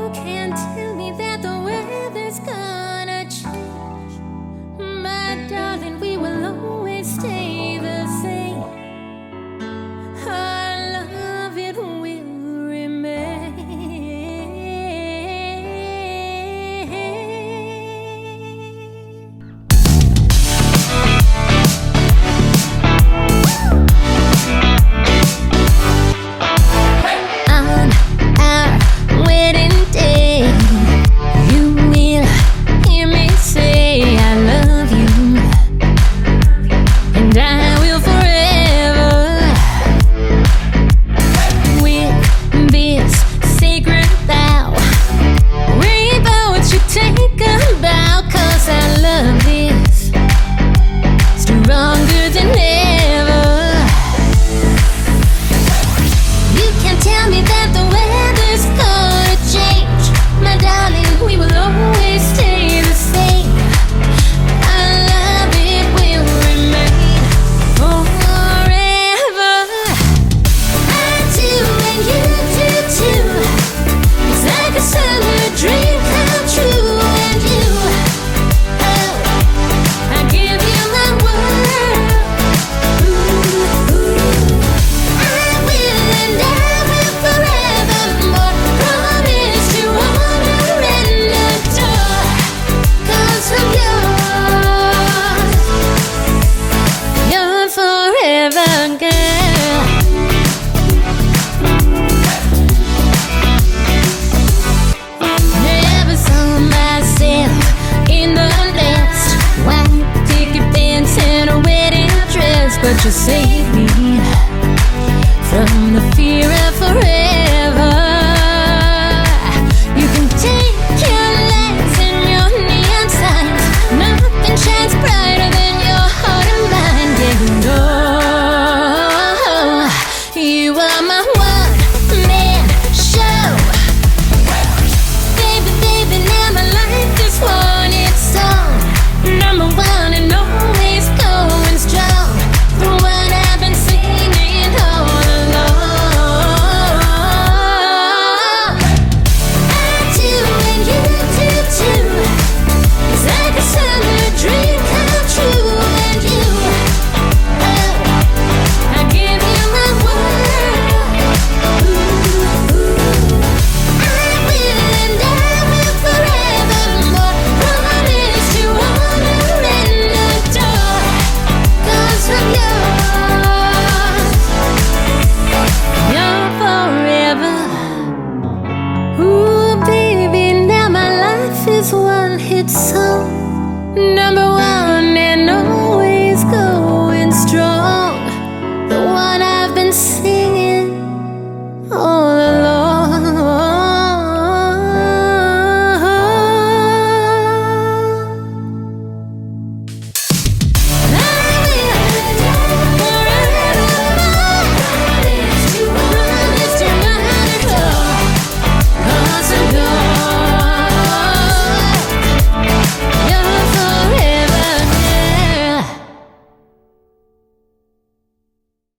can't tell me that the weather's gonna change. My darling, we will always stay the same. Our love, it will remain. On our wedding day, you will hear me say I love you, and I will forever. With this sacred vow, we both should take a bow, 'cause our love is stronger than ever. You can't tell me that the weather's gonna change. My darling, we will always stay the same. Our love, it will remain forever. I do and you do too. It's like a summer dream come true. And you, oh, I give you my word. Ooh, ooh. I will and I will forevermore promise to honor and adore, 'cause I'm yours. You're forever, girl. Never saw myself in the last white picket fence and a wedding dress, but you say